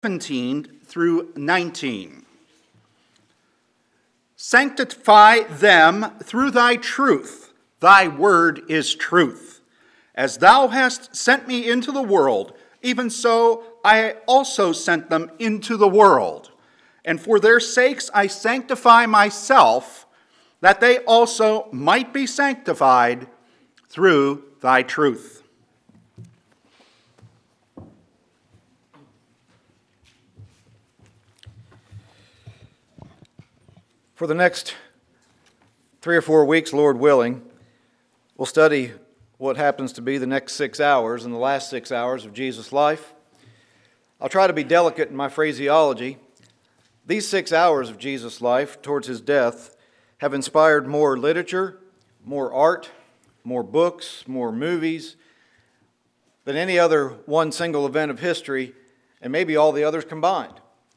17 through 19. Sanctify them through thy truth. Thy word is truth. As thou hast sent me into the world, even so I also sent them into the world. And for their sakes I sanctify myself, that they also might be sanctified through thy truth. For the next 3 or 4 weeks, Lord willing, we'll study what happens to be the next 6 hours and the last 6 hours of Jesus' life. I'll try to be delicate in my phraseology. These 6 hours of Jesus' life towards his death have inspired more literature, more art, more books, more movies than any other one single event of history, and maybe all the others combined.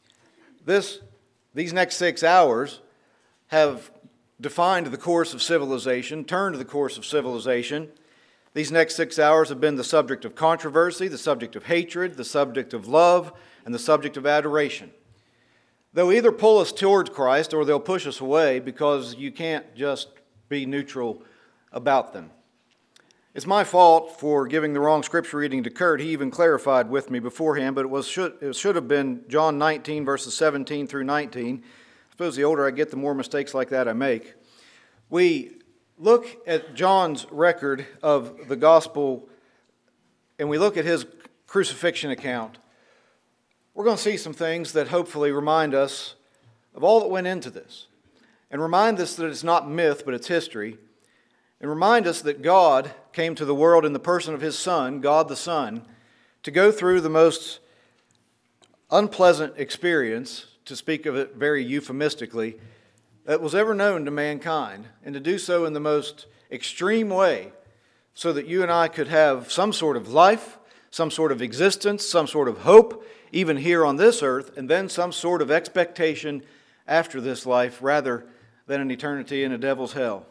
These next 6 hours have defined the course of civilization, turned the course of civilization. These next 6 hours have been the subject of controversy, the subject of hatred, the subject of love, and the subject of adoration. They'll either pull us towards Christ or they'll push us away, because you can't just be neutral about them. It's my fault for giving the wrong scripture reading to Kurt. He even clarified with me beforehand, but it should have been John 19, verses 17 through 19. I suppose the older I get, the more mistakes like that I make. We look at John's record of the gospel and we look at his crucifixion account. We're going to see some things that hopefully remind us of all that went into this, and remind us that it's not myth, but it's history, and remind us that God came to the world in the person of his Son, God the Son, to go through the most unpleasant experience, to speak of it very euphemistically, that was ever known to mankind, and to do so in the most extreme way, so that you and I could have some sort of life, some sort of existence, some sort of hope, even here on this earth, and then some sort of expectation after this life, rather than an eternity in a devil's hell.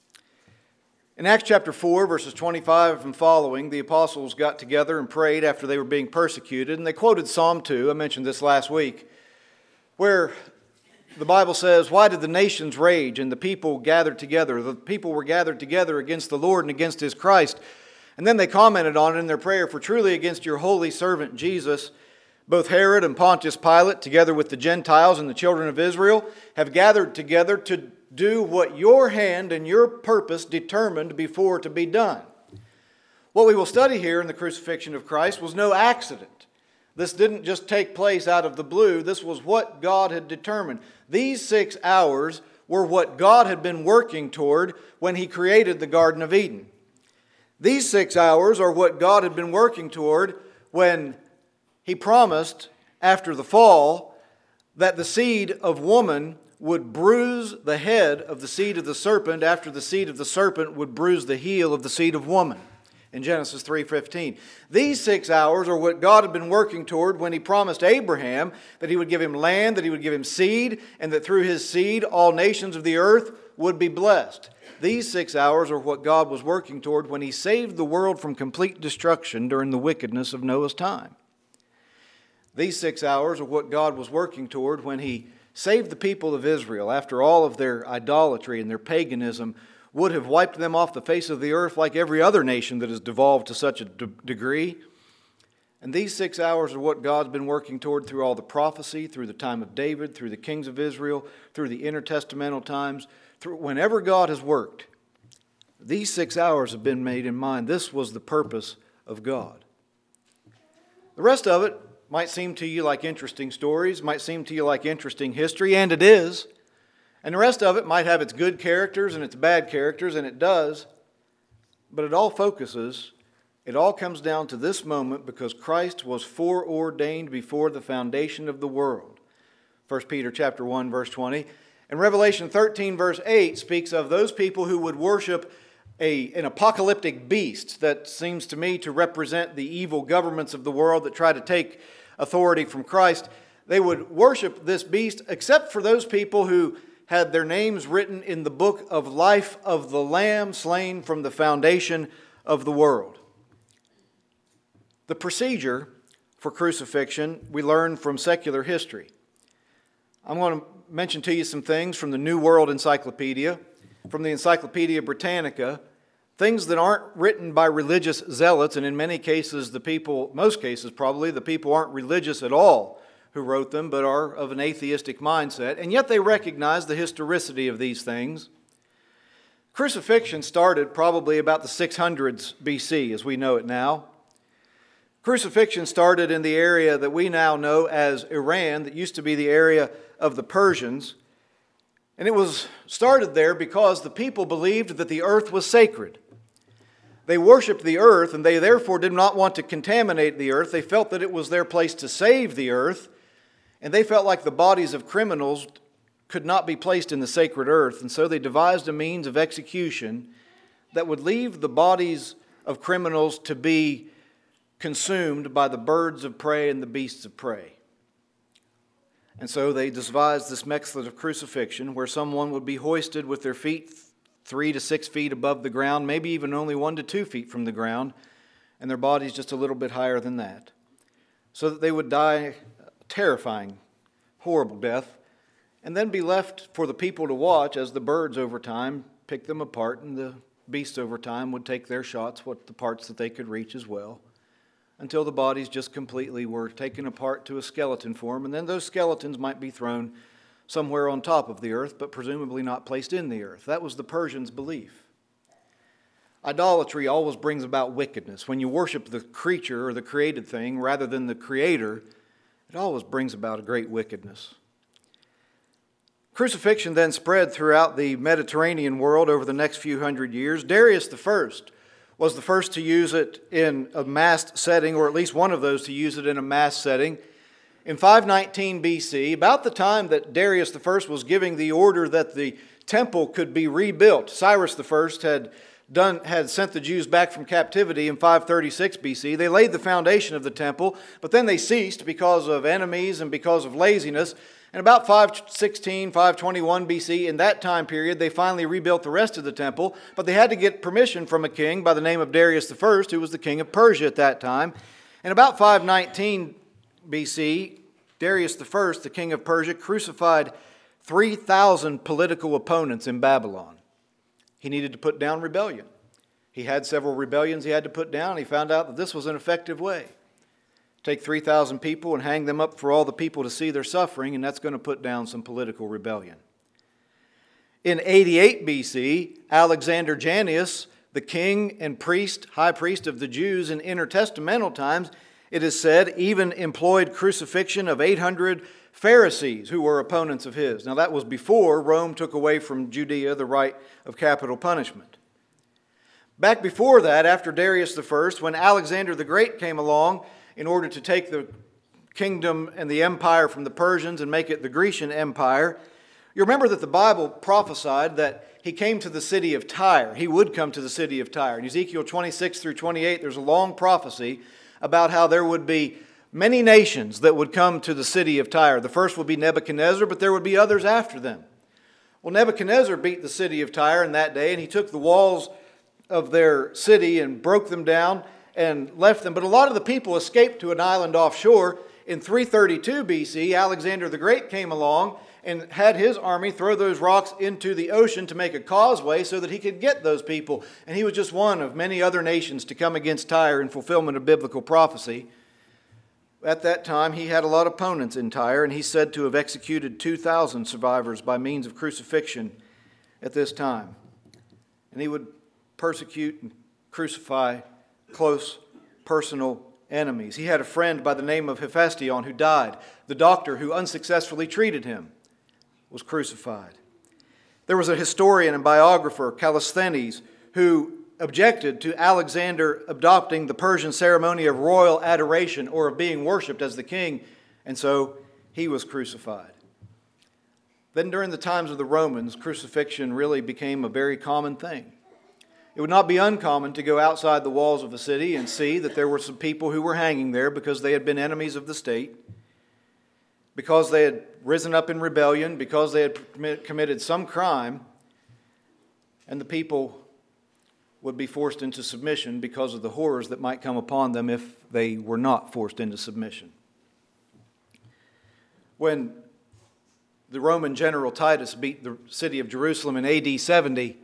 In Acts chapter 4, verses 25 and following, the apostles got together and prayed after they were being persecuted, and they quoted Psalm 2, I mentioned this last week, where the Bible says, "Why did the nations rage and the people gathered together?" The people were gathered together against the Lord and against his Christ. And then they commented on it in their prayer, "For truly against your holy servant Jesus, both Herod and Pontius Pilate, together with the Gentiles and the children of Israel, have gathered together to do what your hand and your purpose determined before to be done." What we will study here in the crucifixion of Christ was no accident. This didn't just take place out of the blue. This was what God had determined. These 6 hours were what God had been working toward when he created the Garden of Eden. These 6 hours are what God had been working toward when he promised after the fall that the seed of woman would bruise the head of the seed of the serpent, after the seed of the serpent would bruise the heel of the seed of woman. In Genesis 3:15. These 6 hours are what God had been working toward when he promised Abraham that he would give him land, that he would give him seed, and that through his seed all nations of the earth would be blessed. These 6 hours are what God was working toward when he saved the world from complete destruction during the wickedness of Noah's time. These 6 hours are what God was working toward when he saved the people of Israel after all of their idolatry and their paganism would have wiped them off the face of the earth like every other nation that has devolved to such a degree. And these 6 hours are what God's been working toward through all the prophecy, through the time of David, through the kings of Israel, through the intertestamental times, through whenever God has worked. These 6 hours have been made in mind. This was the purpose of God. The rest of it might seem to you like interesting stories, might seem to you like interesting history, and it is. And the rest of it might have its good characters and its bad characters, and it does. But it all comes down to this moment, because Christ was foreordained before the foundation of the world. 1 Peter chapter 1, verse 20. And Revelation 13, verse 8 speaks of those people who would worship an apocalyptic beast that seems to me to represent the evil governments of the world that try to take authority from Christ. They would worship this beast, except for those people who had their names written in the book of life of the Lamb slain from the foundation of the world. The procedure for crucifixion we learn from secular history. I'm going to mention to you some things from the New World Encyclopedia, from the Encyclopedia Britannica, things that aren't written by religious zealots, and in many cases, most cases probably, the people aren't religious at all who wrote them, but are of an atheistic mindset, and yet they recognize the historicity of these things. Crucifixion started probably about the 600s BC, as we know it now. Crucifixion started in the area that we now know as Iran, that used to be the area of the Persians. And it was started there because the people believed that the earth was sacred. They worshiped the earth, and they therefore did not want to contaminate the earth. They felt that it was their place to save the earth, and they felt like the bodies of criminals could not be placed in the sacred earth, and so they devised a means of execution that would leave the bodies of criminals to be consumed by the birds of prey and the beasts of prey. And so they devised this method of crucifixion where someone would be hoisted with their feet 3 to 6 feet above the ground, maybe even only 1 to 2 feet from the ground, and their bodies just a little bit higher than that, so that they would die a terrifying, horrible death, and then be left for the people to watch as the birds over time picked them apart, and the beasts over time would take their shots, what the parts that they could reach as well, until the bodies just completely were taken apart to a skeleton form, and then those skeletons might be thrown somewhere on top of the earth, but presumably not placed in the earth. That was the Persians' belief. Idolatry always brings about wickedness. When you worship the creature or the created thing rather than the Creator, it always brings about a great wickedness. Crucifixion then spread throughout the Mediterranean world over the next few hundred years. Darius I was the first to use it in a mass setting, or at least one of those to use it in a mass setting. In 519 BC, about the time that Darius I was giving the order that the temple could be rebuilt, Cyrus I had sent the Jews back from captivity in 536 BC. They laid the foundation of the temple, but then they ceased because of enemies and because of laziness. And about 516, 521 BC, in that time period, they finally rebuilt the rest of the temple, but they had to get permission from a king by the name of Darius I, who was the king of Persia at that time. And about 519 BC, Darius I, the king of Persia, crucified 3,000 political opponents in Babylon. He needed to put down rebellion. He had several rebellions he had to put down. He found out that this was an effective way. Take 3,000 people and hang them up for all the people to see their suffering, and that's going to put down some political rebellion. In 88 BC, Alexander Jannaeus, the king and high priest of the Jews in intertestamental times, it is said, even employed crucifixion of 800 Pharisees who were opponents of his. Now that was before Rome took away from Judea the right of capital punishment. Back before that, after Darius I, when Alexander the Great came along in order to take the kingdom and the empire from the Persians and make it the Grecian Empire, you remember that the Bible prophesied that he came to the city of Tyre. He would come to the city of Tyre. In Ezekiel 26 through 28, there's a long prophecy about how there would be many nations that would come to the city of Tyre. The first would be Nebuchadnezzar, but there would be others after them. Well, Nebuchadnezzar beat the city of Tyre in that day, and he took the walls of their city and broke them down and left them. But a lot of the people escaped to an island offshore. In 332 BC, Alexander the Great came along and had his army throw those rocks into the ocean to make a causeway so that he could get those people. And he was just one of many other nations to come against Tyre in fulfillment of biblical prophecy. At that time, he had a lot of opponents in Tyre, and he's said to have executed 2,000 survivors by means of crucifixion at this time. And he would persecute and crucify close personal enemies. He had a friend by the name of Hephaestion who died. The doctor who unsuccessfully treated him was crucified. There was a historian and biographer, Callisthenes, who objected to Alexander adopting the Persian ceremony of royal adoration or of being worshipped as the king, and so he was crucified. Then during the times of the Romans, crucifixion really became a very common thing. It would not be uncommon to go outside the walls of a city and see that there were some people who were hanging there because they had been enemies of the state, because they had risen up in rebellion, because they had committed some crime, and the people would be forced into submission because of the horrors that might come upon them if they were not forced into submission. When the Roman general Titus beat the city of Jerusalem in AD 70,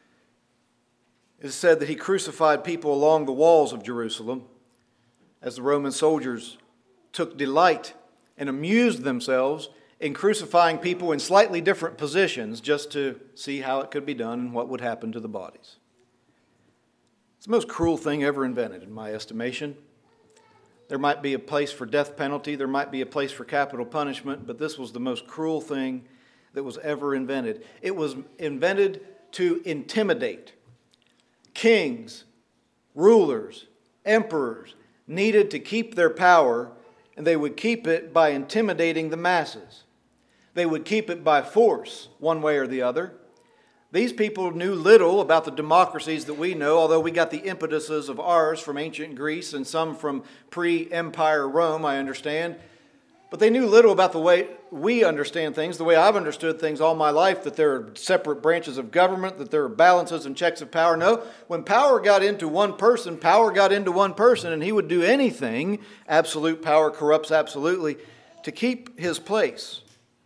it is said that he crucified people along the walls of Jerusalem as the Roman soldiers took delight and amused themselves in crucifying people in slightly different positions just to see how it could be done and what would happen to the bodies. It's the most cruel thing ever invented, in my estimation. There might be a place for death penalty, there might be a place for capital punishment, but this was the most cruel thing that was ever invented. It was invented to intimidate. Kings, rulers, emperors needed to keep their power, and they would keep it by intimidating the masses. They would keep it by force, one way or the other. These people knew little about the democracies that we know, although we got the impetuses of ours from ancient Greece and some from pre-Empire Rome, I understand. But they knew little about the way we understand things, the way I've understood things all my life, that there are separate branches of government, that there are balances and checks of power. No, when power got into one person, and he would do anything, absolute power corrupts absolutely, to keep his place,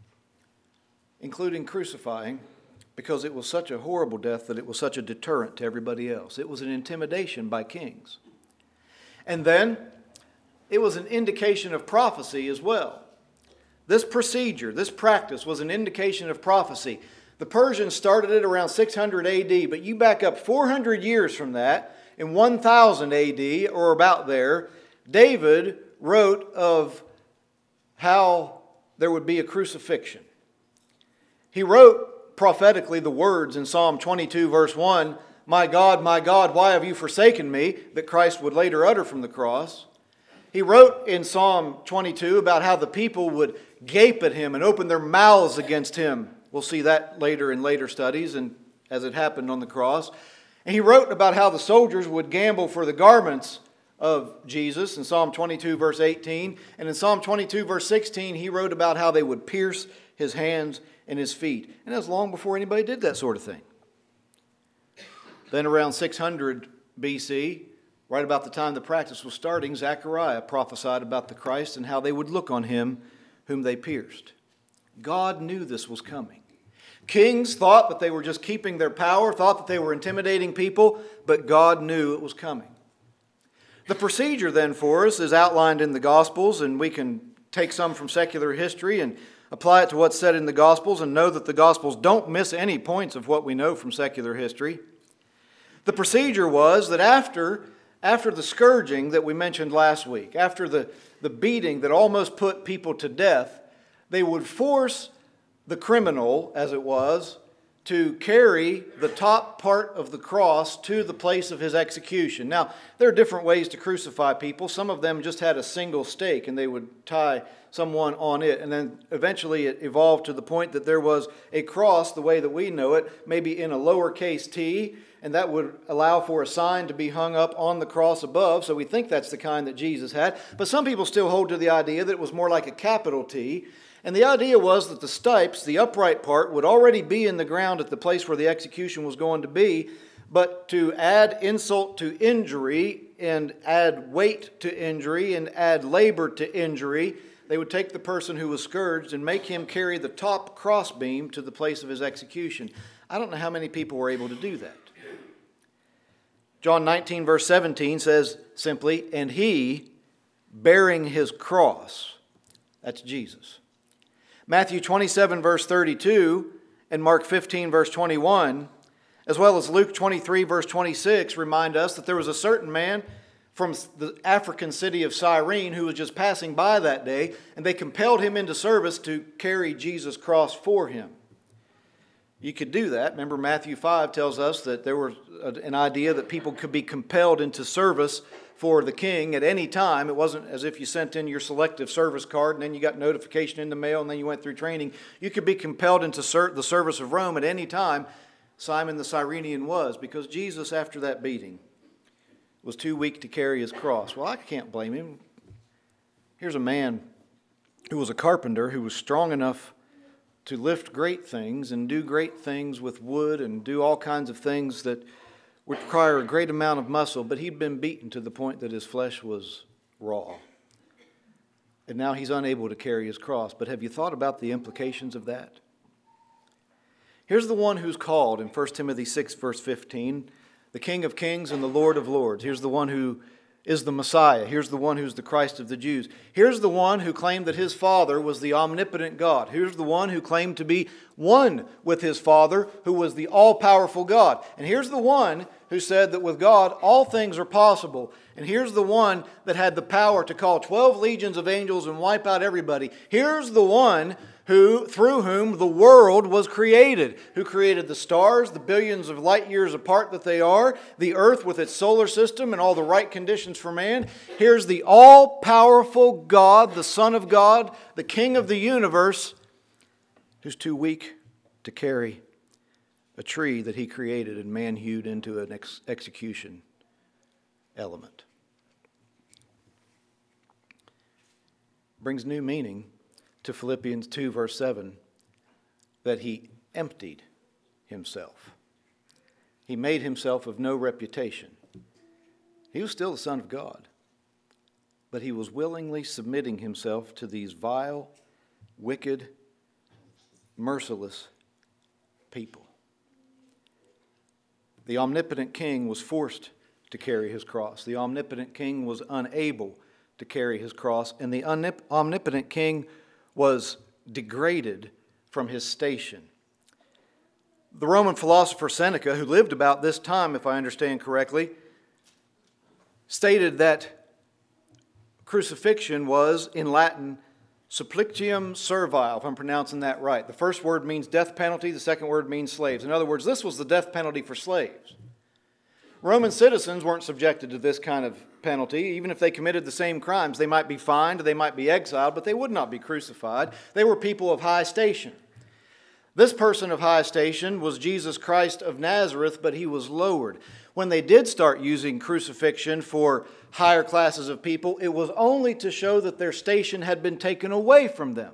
including crucifying, because it was such a horrible death that it was such a deterrent to everybody else. It was an intimidation by kings. And then it was an indication of prophecy as well. This procedure, this practice was an indication of prophecy. The Persians started it around 600 AD, but you back up 400 years from that, in 1000 AD, or about there, David wrote of how there would be a crucifixion. He wrote prophetically the words in Psalm 22, verse 1, my God, why have you forsaken me?" that Christ would later utter from the cross. He wrote in Psalm 22 about how the people would gape at him and open their mouths against him. We'll see that later in later studies and as it happened on the cross. And he wrote about how the soldiers would gamble for the garments of Jesus in Psalm 22 verse 18. And in Psalm 22 verse 16 he wrote about how they would pierce his hands and his feet. And that was long before anybody did that sort of thing. Then around 600 BC, right about the time the practice was starting, Zechariah prophesied about the Christ and how they would look on him whom they pierced. God knew this was coming. Kings thought that they were just keeping their power, thought that they were intimidating people, but God knew it was coming. The procedure then for us is outlined in the Gospels, and we can take some from secular history and apply it to what's said in the Gospels and know that the Gospels don't miss any points of what we know from secular history. The procedure was that after the scourging that we mentioned last week, after the beating that almost put people to death, they would force the criminal, as it was, to carry the top part of the cross to the place of his execution. Now, there are different ways to crucify people. Some of them just had a single stake and they would tie someone on it. And then eventually it evolved to the point that there was a cross, the way that we know it, maybe in a lowercase t, and that would allow for a sign to be hung up on the cross above. So we think that's the kind that Jesus had. But some people still hold to the idea that it was more like a capital T. And the idea was that the stipes, the upright part, would already be in the ground at the place where the execution was going to be. But to add insult to injury and add weight to injury and add labor to injury, they would take the person who was scourged and make him carry the top crossbeam to the place of his execution. I don't know how many people were able to do that. John 19 verse 17 says simply, "And he, bearing his cross," that's Jesus. Matthew 27 verse 32 and Mark 15 verse 21, as well as Luke 23 verse 26, remind us that there was a certain man from the African city of Cyrene who was just passing by that day, and they compelled him into service to carry Jesus' cross for him. You could do that. Remember, Matthew 5 tells us that there was an idea that people could be compelled into service for the king at any time. It wasn't as if you sent in your selective service card and then you got notification in the mail and then you went through training. You could be compelled into the service of Rome at any time. Simon the Cyrenian was, because Jesus, after that beating, was too weak to carry his cross. Well, I can't blame him. Here's a man who was a carpenter, who was strong enough to lift great things and do great things with wood and do all kinds of things that would require a great amount of muscle, but he'd been beaten to the point that his flesh was raw. And now he's unable to carry his cross. But have you thought about the implications of that? Here's the one who's called in 1 Timothy 6, verse 15, the King of Kings and the Lord of Lords. Here's the one who is the Messiah. Here's the one who's the Christ of the Jews. Here's the one who claimed that his Father was the omnipotent God. Here's the one who claimed to be one with his Father, who was the all-powerful God. And here's the one who said that with God all things are possible. And here's the one that had the power to call 12 legions of angels and wipe out everybody. Here's the one through whom the world was created, who created the stars, the billions of light years apart that they are, the earth with its solar system and all the right conditions for man. Here's the all-powerful God, the Son of God, the King of the universe, who's too weak to carry a tree that he created and man hewed into an execution element. Brings new meaning to Philippians 2, verse 7, that he emptied himself. He made himself of no reputation. He was still the Son of God, but he was willingly submitting himself to these vile, wicked, merciless people. The omnipotent king was forced to carry his cross. The omnipotent king was unable to carry his cross, and the omnipotent king was degraded from his station. The Roman philosopher Seneca, who lived about this time, if I understand correctly, stated that crucifixion was, in Latin, supplicium servile, if I'm pronouncing that right. The first word means death penalty, the second word means slaves. In other words, this was the death penalty for slaves. Roman citizens weren't subjected to this kind of penalty. Even if they committed the same crimes, they might be fined, they might be exiled, but they would not be crucified. They were people of high station. This person of high station was Jesus Christ of Nazareth, but he was lowered. When they did start using crucifixion for higher classes of people, it was only to show that their station had been taken away from them.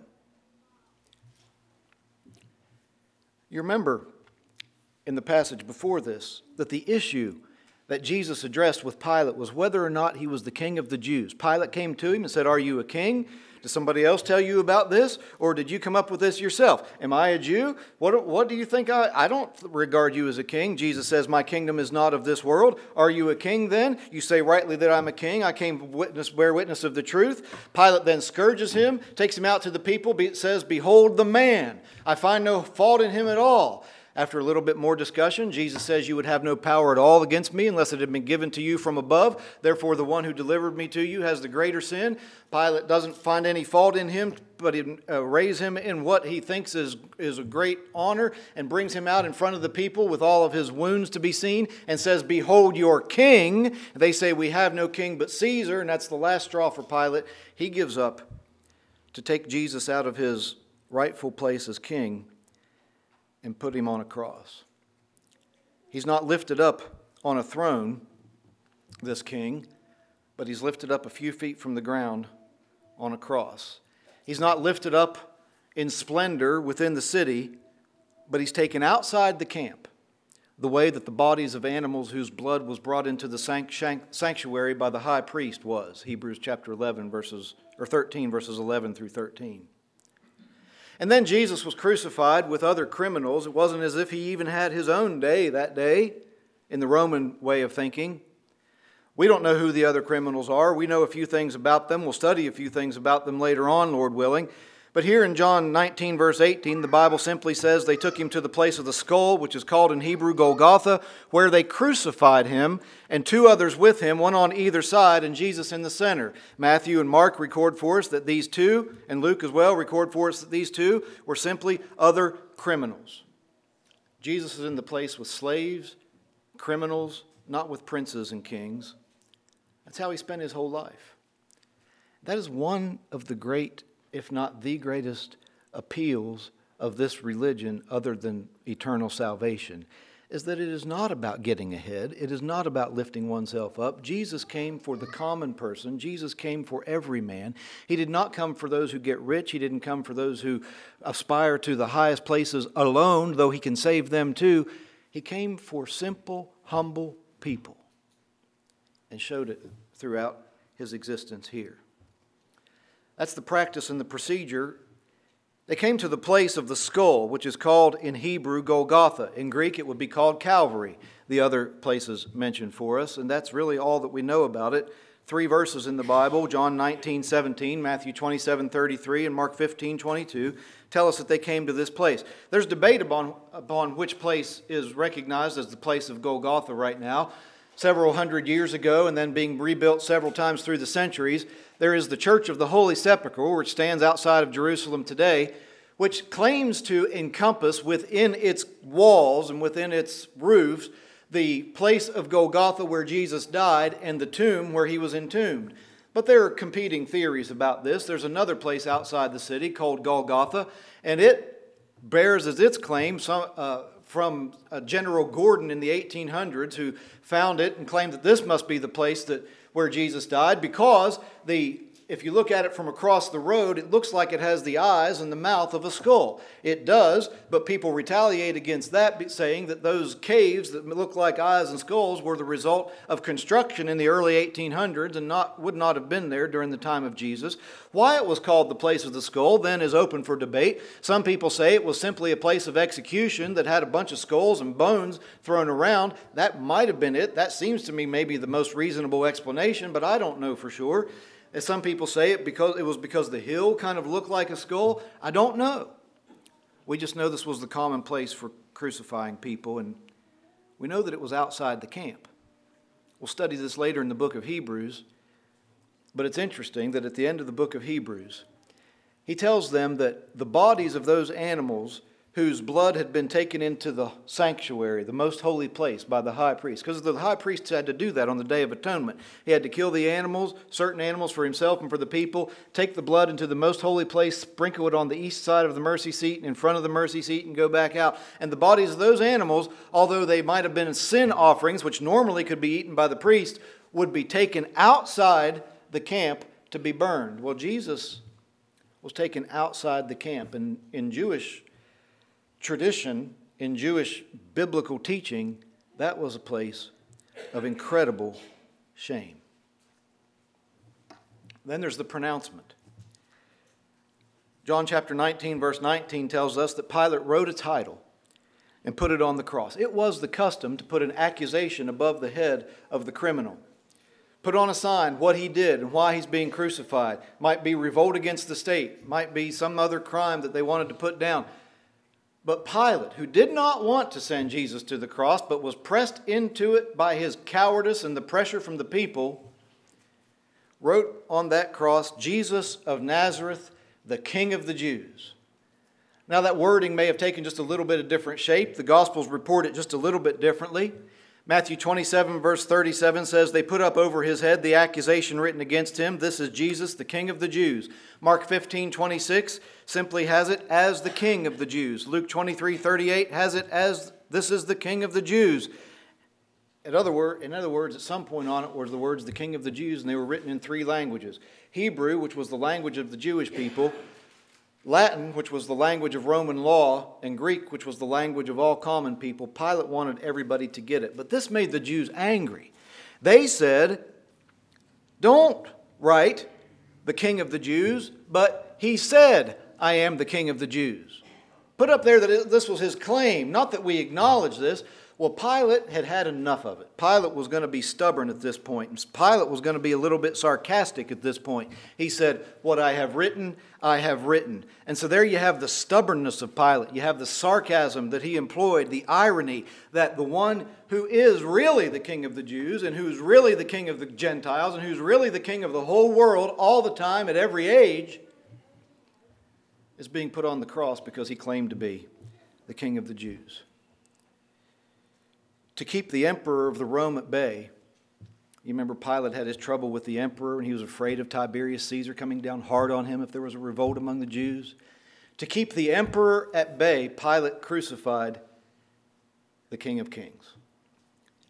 You remember in the passage before this that the issue that Jesus addressed with Pilate was whether or not he was the king of the Jews. Pilate came to him and said, "Are you a king? Did somebody else tell you about this? Or did you come up with this yourself? Am I a Jew? What do you think? I don't regard you as a king." Jesus says, "My kingdom is not of this world." Are you a king then? You say rightly that I'm a king. I came to bear witness of the truth. Pilate then scourges him, takes him out to the people, says, "Behold the man. I find no fault in him at all." After a little bit more discussion, Jesus says, "You would have no power at all against me unless it had been given to you from above. Therefore, the one who delivered me to you has the greater sin." Pilate doesn't find any fault in him, but he arrays him in what he thinks is a great honor and brings him out in front of the people with all of his wounds to be seen and says, "Behold your king." They say, "We have no king but Caesar," and that's the last straw for Pilate. He gives up to take Jesus out of his rightful place as king and put him on a cross. He's not lifted up on a throne, this king, but he's lifted up a few feet from the ground on a cross. He's not lifted up in splendor within the city, but he's taken outside the camp, the way that the bodies of animals whose blood was brought into the sanctuary by the high priest was. Hebrews chapter 13, verses 11 through 13. And then Jesus was crucified with other criminals. It wasn't as if he even had his own day that day in the Roman way of thinking. We don't know who the other criminals are. We know a few things about them. We'll study a few things about them later on, Lord willing. But here in John 19, verse 18, the Bible simply says they took him to the place of the skull, which is called in Hebrew Golgotha, where they crucified him, and two others with him, one on either side, and Jesus in the center. Matthew and Mark record for us that these two, and Luke as well, record for us that these two were simply other criminals. Jesus is in the place with slaves, criminals, not with princes and kings. That's how he spent his whole life. That is one of the great, if not the greatest, appeals of this religion other than eternal salvation, is that it is not about getting ahead. It is not about lifting oneself up. Jesus came for the common person. Jesus came for every man. He did not come for those who get rich. He didn't come for those who aspire to the highest places alone, though he can save them too. He came for simple, humble people, and showed it throughout his existence here. That's the practice and the procedure. They came to the place of the skull, which is called in Hebrew Golgotha. In Greek, it would be called Calvary, the other places mentioned for us, and that's really all that we know about it. 3 verses in the Bible, John 19:17, Matthew 27:33, and Mark 15:22, tell us that they came to this place. There's debate upon which place is recognized as the place of Golgotha right now. Several hundred years ago, and then being rebuilt several times through the centuries, there is the Church of the Holy Sepulchre, which stands outside of Jerusalem today, which claims to encompass within its walls and within its roofs the place of Golgotha where Jesus died and the tomb where he was entombed. But there are competing theories about this. There's another place outside the city called Golgotha, and it bears as its claim from General Gordon in the 1800s, who found it and claimed that this must be the place where Jesus died, because if you look at it from across the road, it looks like it has the eyes and the mouth of a skull. It does, but people retaliate against that, saying that those caves that look like eyes and skulls were the result of construction in the early 1800s and would not have been there during the time of Jesus. Why it was called the place of the skull then is open for debate. Some people say it was simply a place of execution that had a bunch of skulls and bones thrown around. That might have been it. That seems to me maybe the most reasonable explanation, but I don't know for sure. As some people say it was because the hill kind of looked like a skull. I don't know. We just know this was the common place for crucifying people, and we know that it was outside the camp. We'll study this later in the book of Hebrews, but it's interesting that at the end of the book of Hebrews, he tells them that the bodies of those animals whose blood had been taken into the sanctuary, the most holy place, by the high priest. Because the high priest had to do that on the Day of Atonement. He had to kill the animals, certain animals for himself and for the people, take the blood into the most holy place, sprinkle it on the east side of the mercy seat, in front of the mercy seat, and go back out. And the bodies of those animals, although they might have been sin offerings, which normally could be eaten by the priest, would be taken outside the camp to be burned. Well, Jesus was taken outside the camp. And in Jewish tradition, in Jewish biblical teaching, that was a place of incredible shame. Then there's the pronouncement. John chapter 19, verse 19 tells us that Pilate wrote a title and put it on the cross. It was the custom to put an accusation above the head of the criminal. Put on a sign what he did and why he's being crucified. Might be revolt against the state. Might be some other crime that they wanted to put down. But Pilate, who did not want to send Jesus to the cross, but was pressed into it by his cowardice and the pressure from the people, wrote on that cross, Jesus of Nazareth, the King of the Jews. Now that wording may have taken just a little bit of different shape. The Gospels report it just a little bit differently. Matthew 27 verse 37 says, they put up over his head the accusation written against him. This is Jesus, the King of the Jews. Mark 15:26 simply has it as the King of the Jews. Luke 23:38 has it as this is the King of the Jews. In other words, at some point on it was the words the King of the Jews, and they were written in 3 languages. Hebrew, which was the language of the Jewish people, Latin, which was the language of Roman law, and Greek, which was the language of all common people. Pilate wanted everybody to get it. But this made the Jews angry. They said, don't write the King of the Jews, but he said, I am the King of the Jews. Put up there that this was his claim, not that we acknowledge this. Well, Pilate had had enough of it. Pilate was going to be stubborn at this point. Pilate was going to be a little bit sarcastic at this point. He said, what I have written, I have written. And so there you have the stubbornness of Pilate. You have the sarcasm that he employed, the irony that the one who is really the King of the Jews and who's really the King of the Gentiles and who's really the King of the whole world all the time at every age is being put on the cross because he claimed to be the King of the Jews. To keep the emperor of the Rome at bay. You remember Pilate had his trouble with the emperor and he was afraid of Tiberius Caesar coming down hard on him if there was a revolt among the Jews. To keep the emperor at bay, Pilate crucified the King of Kings.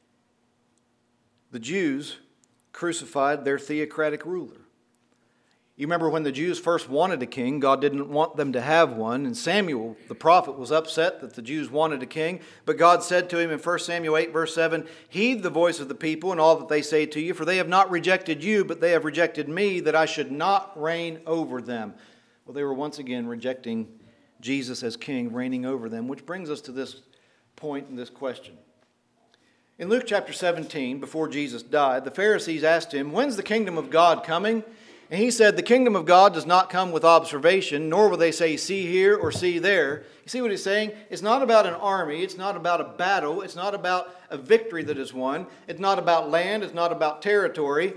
The Jews crucified their theocratic ruler. You remember when the Jews first wanted a king, God didn't want them to have one, and Samuel, the prophet, was upset that the Jews wanted a king, but God said to him in 1 Samuel 8, verse 7, "Heed the voice of the people and all that they say to you, for they have not rejected you, but they have rejected me, that I should not reign over them." Well, they were once again rejecting Jesus as king, reigning over them, which brings us to this point in this question. In Luke chapter 17, before Jesus died, the Pharisees asked him, "When's the kingdom of God coming?" And he said, "The kingdom of God does not come with observation, nor will they say, 'See here' or 'See there.'" You see what he's saying? It's not about an army. It's not about a battle. It's not about a victory that is won. It's not about land. It's not about territory.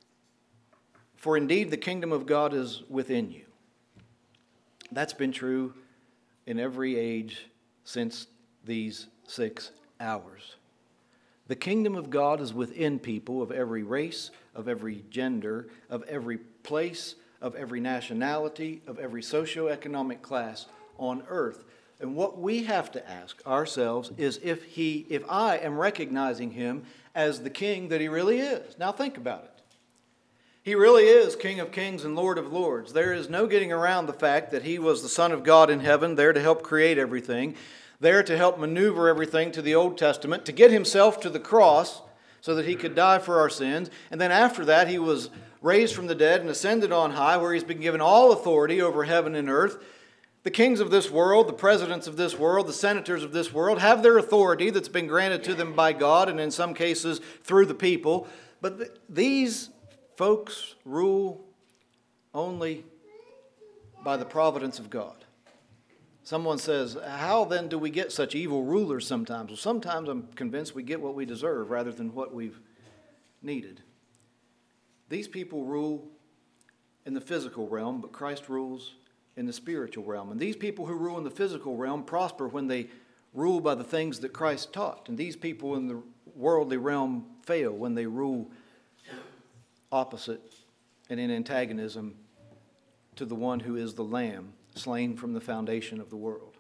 For indeed, the kingdom of God is within you. That's been true in every age since these 6 hours. The kingdom of God is within people of every race, of every gender, of every place, of every nationality, of every socioeconomic class on earth. And what we have to ask ourselves is if I am recognizing him as the king that he really is. Now think about it. He really is King of Kings and Lord of Lords. There is no getting around the fact that he was the Son of God in heaven, there to help create everything, there to help maneuver everything to the Old Testament, to get himself to the cross so that he could die for our sins. And then after that, he was raised from the dead and ascended on high, where he's been given all authority over heaven and earth. The kings of this world, the presidents of this world, the senators of this world have their authority that's been granted to them by God, and in some cases through the people. But these folks rule only by the providence of God. Someone says, "How then do we get such evil rulers sometimes?" Well, sometimes I'm convinced we get what we deserve rather than what we've needed. These people rule in the physical realm, but Christ rules in the spiritual realm. And these people who rule in the physical realm prosper when they rule by the things that Christ taught. And these people in the worldly realm fail when they rule opposite and in antagonism to the one who is the Lamb, slain from the foundation of the world.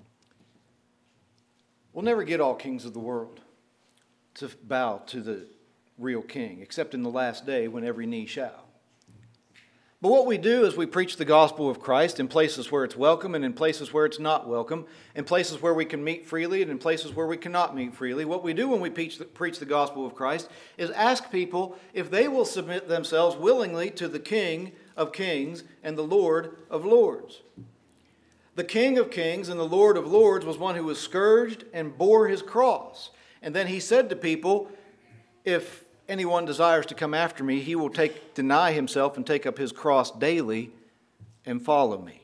We'll never get all kings of the world to bow to the real king, except in the last day when every knee shall. But what we do is we preach the gospel of Christ in places where it's welcome and in places where it's not welcome, in places where we can meet freely and in places where we cannot meet freely. What we do when we preach the gospel of Christ is ask people if they will submit themselves willingly to the King of Kings and the Lord of Lords. The King of Kings and the Lord of Lords was one who was scourged and bore his cross. And then he said to people, if anyone desires to come after me, he will deny himself and take up his cross daily and follow me.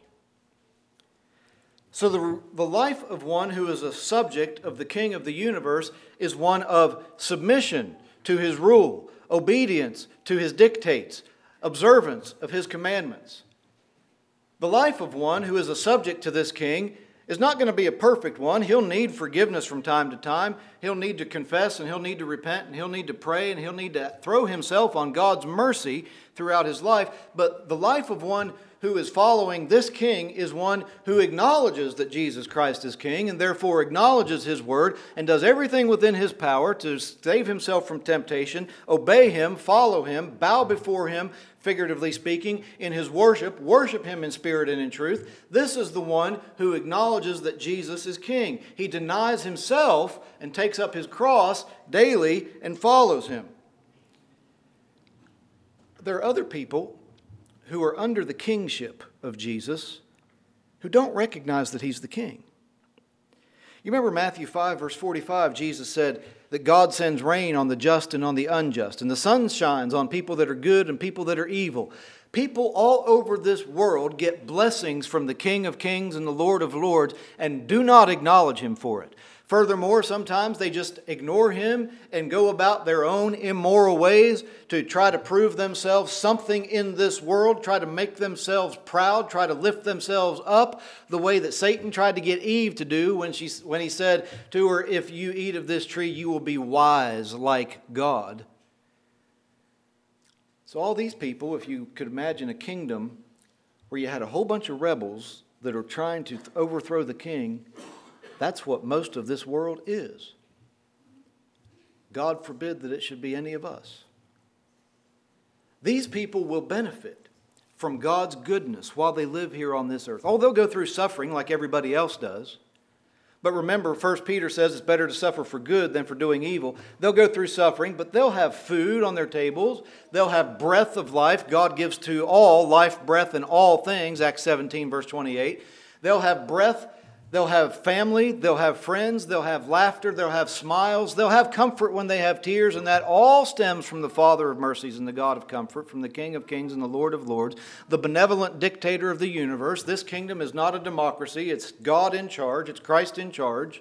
So the life of one who is a subject of the King of the universe is one of submission to his rule, obedience to his dictates, observance of his commandments. The life of one who is a subject to this king is not going to be a perfect one. He'll need forgiveness from time to time. He'll need to confess, and he'll need to repent, and he'll need to pray, and he'll need to throw himself on God's mercy throughout his life. But the life of one who is following this king is one who acknowledges that Jesus Christ is king, and therefore acknowledges his word, and does everything within his power to save himself from temptation, obey him, follow him, bow before him, figuratively speaking, in his worship him in spirit and in truth. This is the one who acknowledges that Jesus is king. He denies himself and takes up his cross daily and follows him. There are other people who are under the kingship of Jesus who don't recognize that he's the king. You remember Matthew 5, verse 45, Jesus said that God sends rain on the just and on the unjust, and the sun shines on people that are good and people that are evil. People all over this world get blessings from the King of Kings and the Lord of Lords and do not acknowledge him for it. Furthermore, sometimes they just ignore him and go about their own immoral ways to try to prove themselves something in this world, try to make themselves proud, try to lift themselves up the way that Satan tried to get Eve to do when he said to her, "If you eat of this tree, you will be wise like God." So all these people, if you could imagine a kingdom where you had a whole bunch of rebels that are trying to overthrow the king, that's what most of this world is. God forbid that it should be any of us. These people will benefit from God's goodness while they live here on this earth. Oh, they'll go through suffering like everybody else does. But remember, 1 Peter says it's better to suffer for good than for doing evil. They'll go through suffering, but they'll have food on their tables. They'll have breath of life. God gives to all life, breath, and all things, Acts 17, verse 28. They'll have breath. They'll have family. They'll have friends. They'll have laughter. They'll have smiles. They'll have comfort when they have tears. And that all stems from the Father of mercies and the God of comfort, from the King of kings and the Lord of lords, the benevolent dictator of the universe. This kingdom is not a democracy. It's God in charge. It's Christ in charge.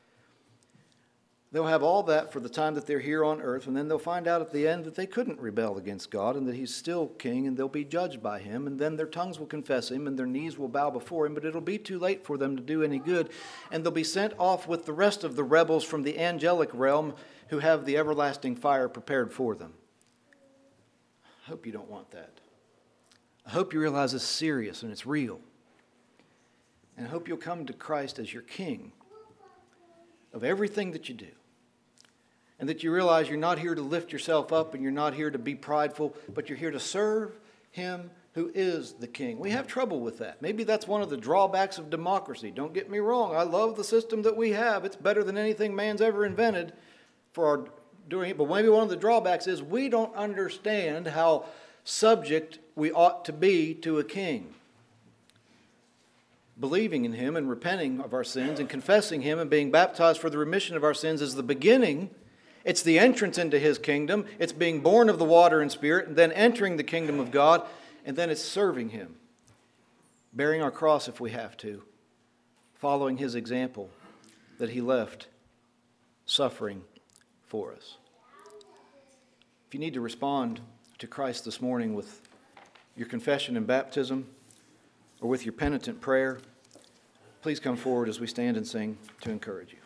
They'll have all that for the time that they're here on earth, and then they'll find out at the end that they couldn't rebel against God and that He's still king, and they'll be judged by Him, and then their tongues will confess Him and their knees will bow before Him, but it'll be too late for them to do any good, and they'll be sent off with the rest of the rebels from the angelic realm who have the everlasting fire prepared for them. I hope you don't want that. I hope you realize it's serious and it's real. And I hope you'll come to Christ as your King of everything that you do. And that you realize you're not here to lift yourself up and you're not here to be prideful, but you're here to serve Him who is the King. We have trouble with that. Maybe that's one of the drawbacks of democracy. Don't get me wrong. I love the system that we have. It's better than anything man's ever invented for our doing it. But maybe one of the drawbacks is we don't understand how subject we ought to be to a king. Believing in Him and repenting of our sins and confessing Him and being baptized for the remission of our sins is the beginning. It's the entrance into His kingdom. It's being born of the water and Spirit and then entering the kingdom of God. And then it's serving Him, bearing our cross if we have to, following His example that He left, suffering for us. If you need to respond to Christ this morning with your confession and baptism or with your penitent prayer, please come forward as we stand and sing to encourage you.